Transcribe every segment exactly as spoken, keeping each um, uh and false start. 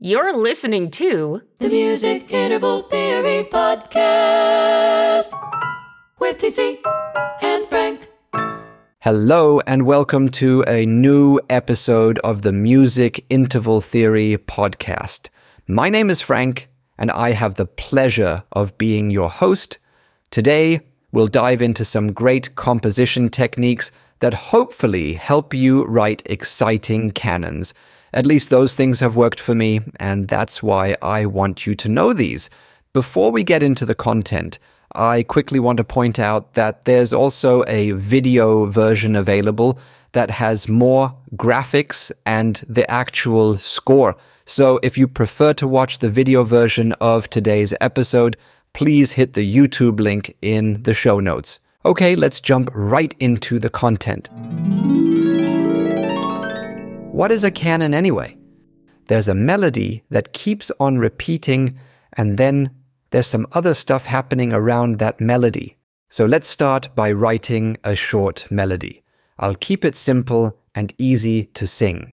You're listening to the Music Interval Theory Podcast with T C and Frank. Hello and welcome to a new episode of the Music Interval Theory Podcast. My name is Frank and I have the pleasure of being your host. Today, we'll dive into some great composition techniques that hopefully help you write exciting canons. At least those things have worked for me, and that's why I want you to know these. Before we get into the content, I quickly want to point out that there's also a video version available that has more graphics and the actual score. So if you prefer to watch the video version of today's episode, please hit the YouTube link in the show notes. Okay, let's jump right into the content. What is a canon anyway? There's a melody that keeps on repeating, and then there's some other stuff happening around that melody. So let's start by writing a short melody. I'll keep it simple and easy to sing.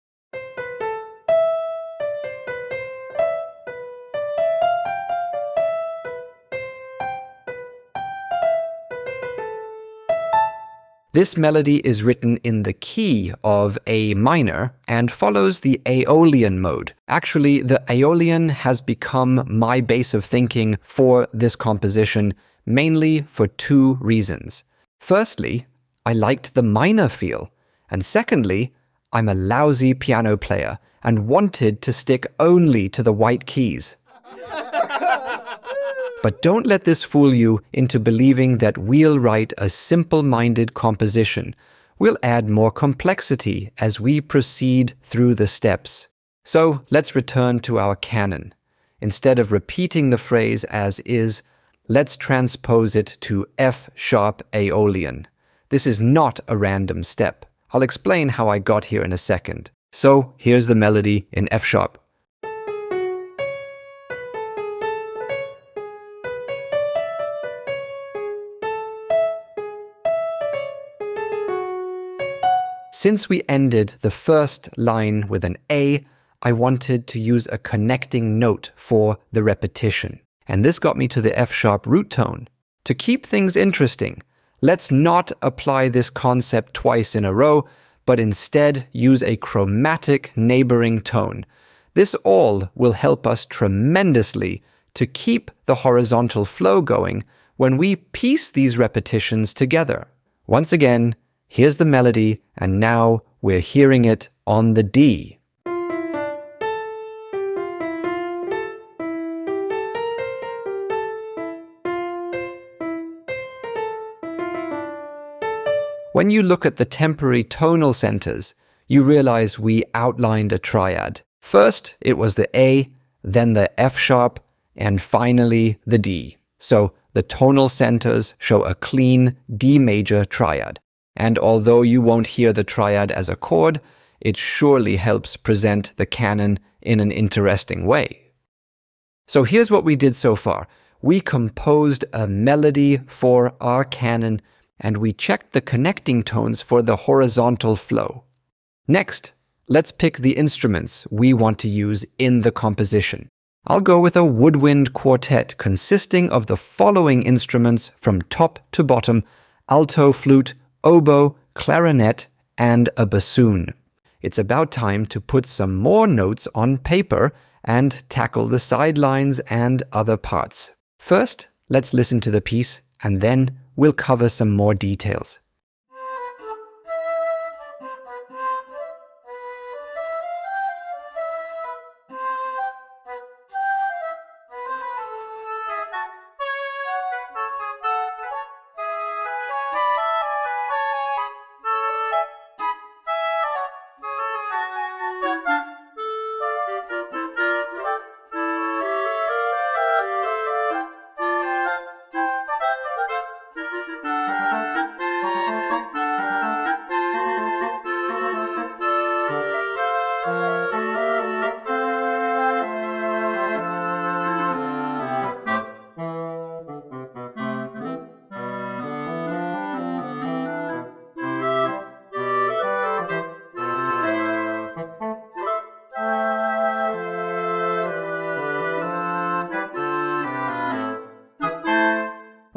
This melody is written in the key of A minor and follows the Aeolian mode. Actually, the Aeolian has become my base of thinking for this composition, mainly for two reasons. Firstly, I liked the minor feel, and secondly, I'm a lousy piano player and wanted to stick only to the white keys. But don't let this fool you into believing that we'll write a simple-minded composition. We'll add more complexity as we proceed through the steps. So let's return to our canon. Instead of repeating the phrase as is, let's transpose it to F-sharp Aeolian. This is not a random step. I'll explain how I got here in a second. So here's the melody in F-sharp. Since we ended the first line with an A, I wanted to use a connecting note for the repetition. And this got me to the F-sharp root tone. To keep things interesting, let's not apply this concept twice in a row, but instead use a chromatic neighboring tone. This all will help us tremendously to keep the horizontal flow going when we piece these repetitions together. Once again, here's the melody, and now we're hearing it on the D. When you look at the temporary tonal centers, you realize we outlined a triad. First, it was the A, then the F-sharp, and finally the D. So the tonal centers show a clean D major triad. And although you won't hear the triad as a chord, it surely helps present the canon in an interesting way. So here's what we did so far. We composed a melody for our canon, and we checked the connecting tones for the horizontal flow. Next, let's pick the instruments we want to use in the composition. I'll go with a woodwind quartet consisting of the following instruments from top to bottom: alto, flute, oboe, clarinet, and a bassoon. It's about time to put some more notes on paper and tackle the sidelines and other parts. First, let's listen to the piece, and then we'll cover some more details.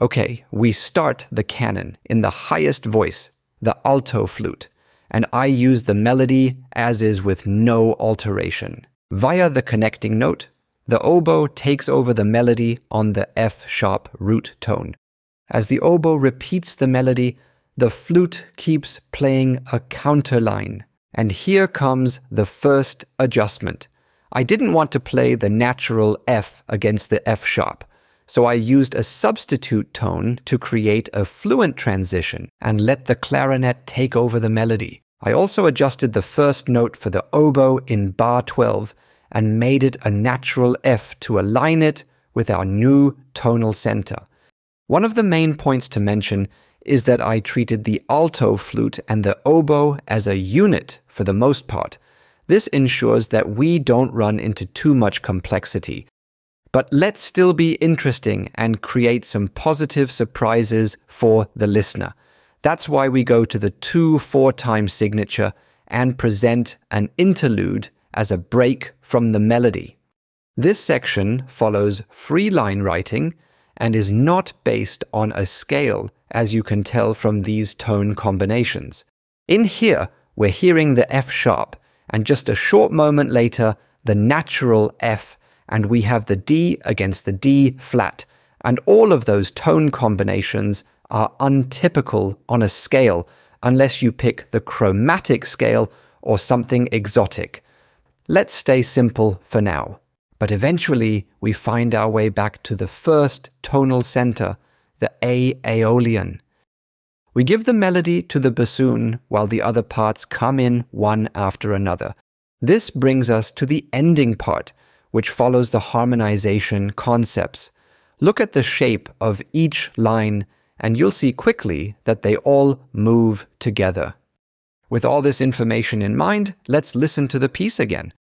Okay, we start the canon in the highest voice, the alto flute, and I use the melody as is with no alteration. Via the connecting note, the oboe takes over the melody on the F-sharp root tone. As the oboe repeats the melody, the flute keeps playing a counterline. And here comes the first adjustment. I didn't want to play the natural F against the F-sharp, so I used a substitute tone to create a fluent transition and let the clarinet take over the melody. I also adjusted the first note for the oboe in bar twelve and made it a natural F to align it with our new tonal center. One of the main points to mention is that I treated the alto flute and the oboe as a unit for the most part. This ensures that we don't run into too much complexity. But let's still be interesting and create some positive surprises for the listener. That's why we go to the two four-time signature and present an interlude as a break from the melody. This section follows free line writing and is not based on a scale, as you can tell from these tone combinations. In here, we're hearing the F-sharp, and just a short moment later, the natural F, and we have the D against the D flat, and all of those tone combinations are untypical on a scale, unless you pick the chromatic scale or something exotic. Let's stay simple for now. But eventually, we find our way back to the first tonal center, the A Aeolian. We give the melody to the bassoon while the other parts come in one after another. This brings us to the ending part, which follows the harmonization concepts. Look at the shape of each line, and you'll see quickly that they all move together. With all this information in mind, let's listen to the piece again.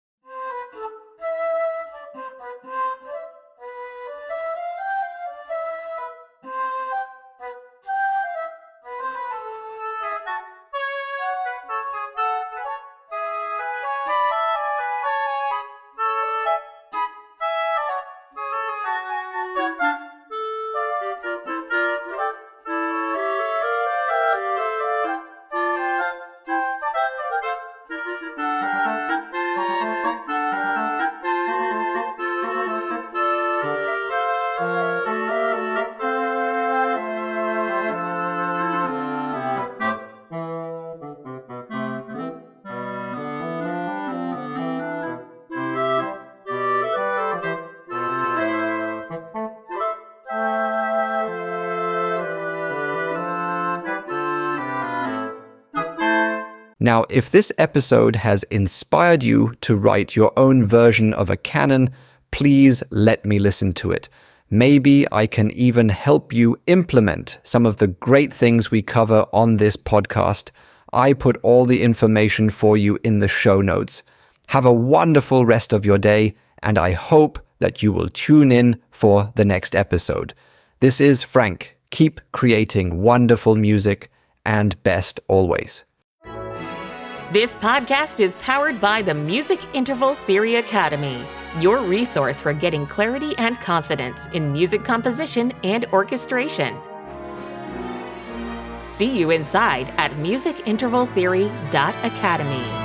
Now, if this episode has inspired you to write your own version of a canon, please let me listen to it. Maybe I can even help you implement some of the great things we cover on this podcast. I put all the information for you in the show notes. Have a wonderful rest of your day, and I hope that you will tune in for the next episode. This is Frank. Keep creating wonderful music, and best always. This podcast is powered by the Music Interval Theory Academy, your resource for getting clarity and confidence in music composition and orchestration. See you inside at music interval theory dot academy.